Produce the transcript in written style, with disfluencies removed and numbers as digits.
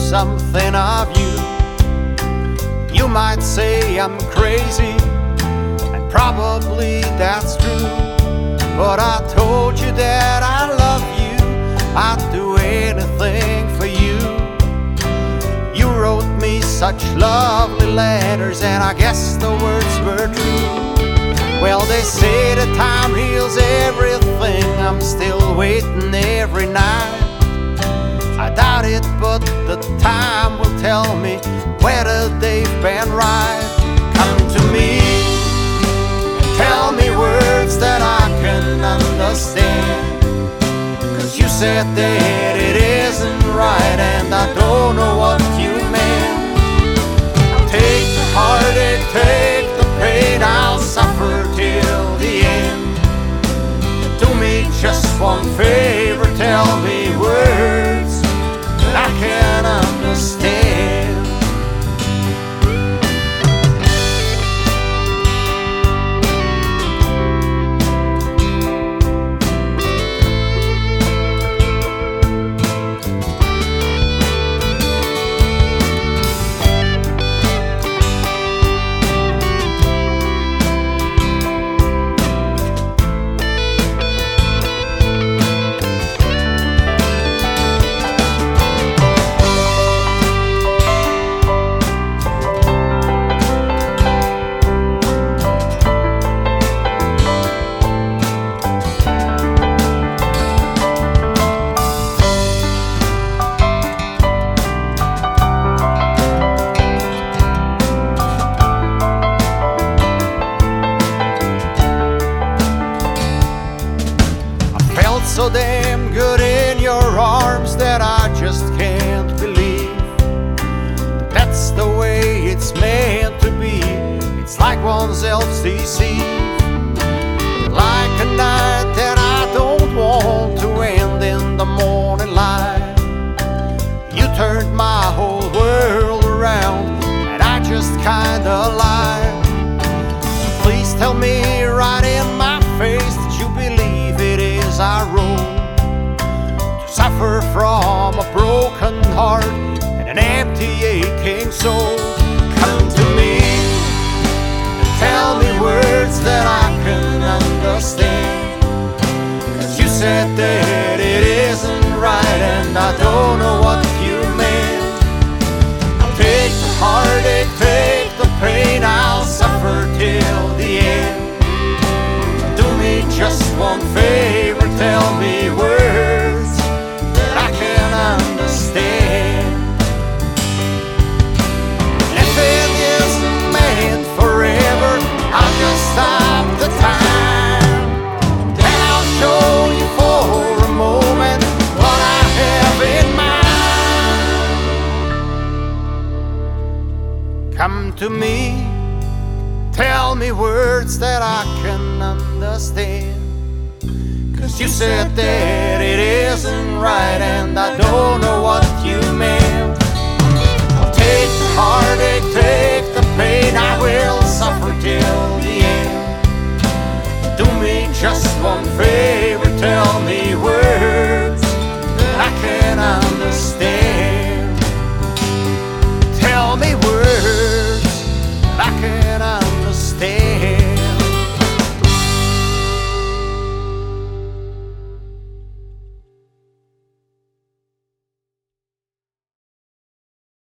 something of you. You might say I'm crazy, and probably that's true, but I told you that I love you. I'd do anything for you. You wrote me such lovely letters, and I guess the words were true. Well, they say that time heals everything. I'm still waiting every night. I doubt it, but the time will tell me whether they've been right. Come to me and tell me words that I can understand, 'cause you said that it isn't right, and I don't know what you meant. Take the heartache, take the pain, I'll suffer till the end. Do me just one favor, tell me words that I can understand. So damn good in your arms that I just can't believe that's the way it's meant to be. It's like oneself's deceived, like a night that I don't want to end in the morning light. You turned my whole world around, and I just kinda lied. Please tell me right in my face that you believe it is our role to suffer from a broken heart and an empty, aching soul. Come to me and tell me words that I can understand, 'cause you said that it isn't right, and I don't know what you meant. Take the heartache, take the pain, I'll suffer till the end. Do me just one favor, tell me words that I can understand. Living isn't meant forever, I'll just stop the time, and I'll show you for a moment what I have in mind. Come to me, tell me words that I can understand, 'cause you said that it isn't right, and I don't know what you meant. I'll take the heartache, take the pain, I will suffer till the end. Do me just one favor,